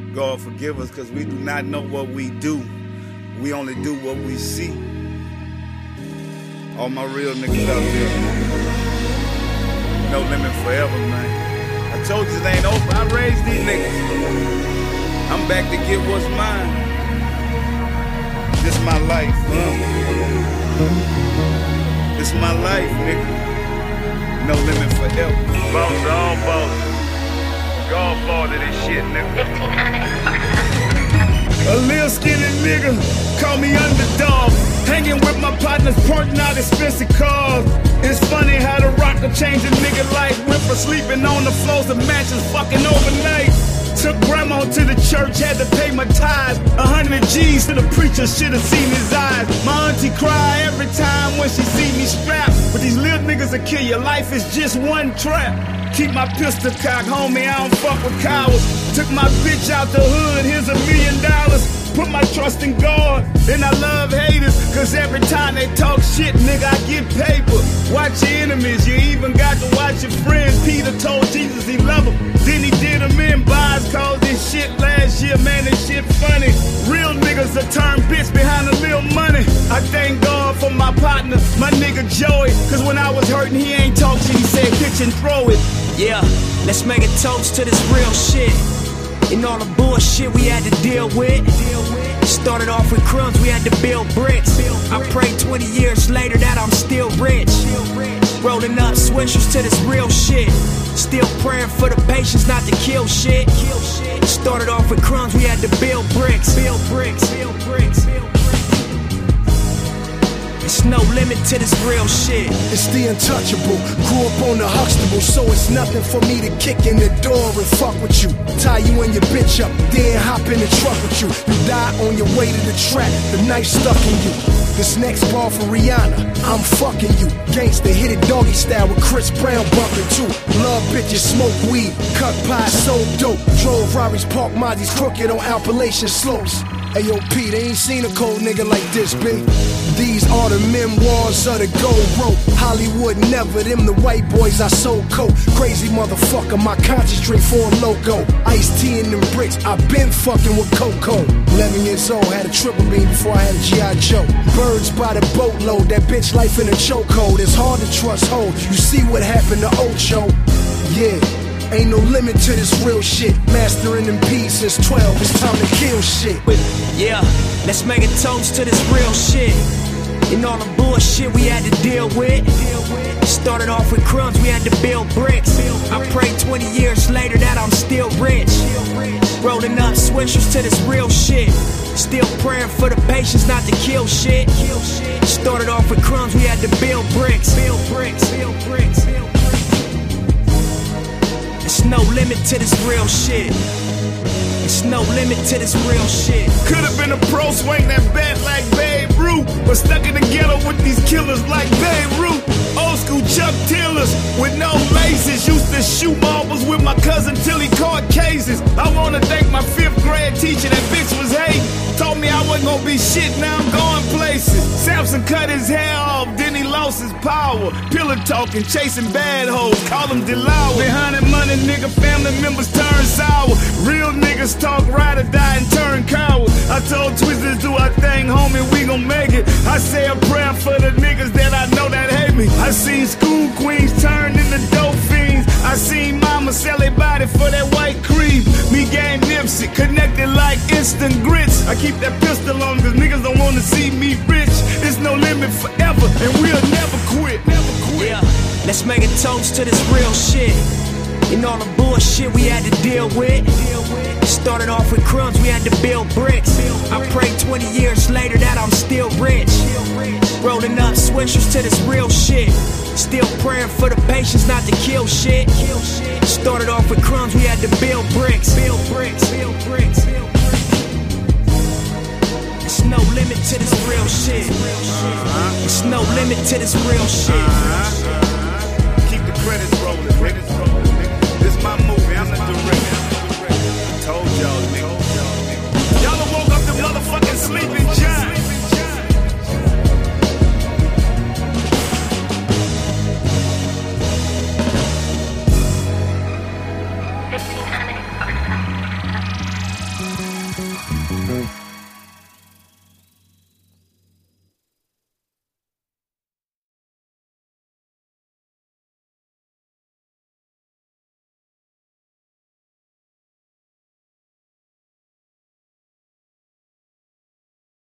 God forgive us, because we do not know what we do. We only do what we see. All my real niggas out there. No limit forever, man. I told you this ain't over. I raised these niggas. I'm back to get what's mine. This my life, This my life, nigga. No limit forever. Boss, all bosses. God fall to this shit, nigga. A little skinny nigga, call me underdog. Hanging with my partners, pointing out expensive cars. It's funny how the rock will change a nigga life. Went from sleeping on the floors of mansions, fucking overnight. Took grandma to the church, had to pay my tithes. 100 G's to the preacher, should've seen his eyes. My auntie cry every time when she see me strapped. But these little niggas will kill you, life is just one trap. Keep my pistol cocked, homie, I don't fuck with cowards. Took my bitch out the hood, here's $1 million. Put my trust in God, and I love haters, cause every time they talk shit, nigga, I get paper. Watch your enemies, you even got to watch your friends. Peter told Jesus he loved him, then he did him in. Buys called this shit last year, man, this shit funny. Real niggas will turn bitch behind a little money. I thank God for my partner, my nigga Joey, cause when I was hurting, he ain't talk shit, he said pitch and throw it. Yeah, let's make a toast to this real shit. And all the bullshit we had to deal with. Started off with crumbs, we had to build bricks. I pray 20 years later that I'm still rich. Rolling up swishers to this real shit. Still praying for the patience not to kill shit. Started off with crumbs, we had to build bricks. There's no limit to this real shit. It's the untouchable. Grew up on the Huxtable, so it's nothing for me to kick in the door and fuck with you. Tie you and your bitch up, then hop in the truck with you. You die on your way to the track, the knife stuck in you. This next ball for Rihanna, I'm fucking you. Gangsta hit it doggy style with Chris Brown bumping too. Love bitches, smoke weed, cut pie, sold dope. Drove Rari's, park Mozzie's crooked on Appalachian slopes. Ayo P, they ain't seen a cold nigga like this, B. These are the memoirs of the gold rope. Hollywood never, them the white boys I sold coke. Crazy motherfucker, my concentrate for a logo. Iced tea in them bricks, I been fucking with Coco. 11 years old, had a triple beam before I had a G.I. Joe. Birds by the boatload, that bitch life in a chokehold. It's hard to trust hoes, you see what happened to Ocho. Yeah. Ain't no limit to this real shit. Mastering them P's since 12, it's time to kill shit. Yeah, let's make a toast to this real shit. And all the bullshit we had to deal with. Started off with crumbs, we had to build bricks. I pray 20 years later that I'm still rich. Rolling up swishers to this real shit. Still praying for the patience not to kill shit. Started off with crumbs, we had to build bricks. There's no limit to this real shit. There's no limit to this real shit. Could've been a pro, swing that bat like Babe Ruth, but stuck in the ghetto with these killers like Babe Ruth. Old school Chuck Taylors with no laces. Used to shoot marbles with my cousin till he caught cases. I wanna thank my 5th grade teacher, that bitch was hating. Told me I wasn't gonna be shit, now I'm going places. Samson cut his hair off, then he lost his power. Pillar talking, chasing bad hoes, call him Delawa. Behind that money, nigga, family members turn sour. Real niggas talk ride or die and turn cowards. I told Twisted do our thing, homie, we gon' make it. I say a prayer for the niggas that I know that hate me. I seen school queens turn into dope fiends. I seen mama sell their body for that white cream. Me gang Nipsey, connected like instant grits. I keep that pistol on cause niggas don't wanna see me rich. There's no limit forever and we'll never quit. Yeah, let's make a toast to this real shit. And all the bullshit we had to deal with. Started off with crumbs, we had to build bricks. I pray 20 years later that I'm still rich. Rolling up swishers to this real shit. Still praying for the patience not to kill shit. Started off with crumbs, we had to build bricks. There's no limit to this real shit. There's no limit to this real shit. Keep the credits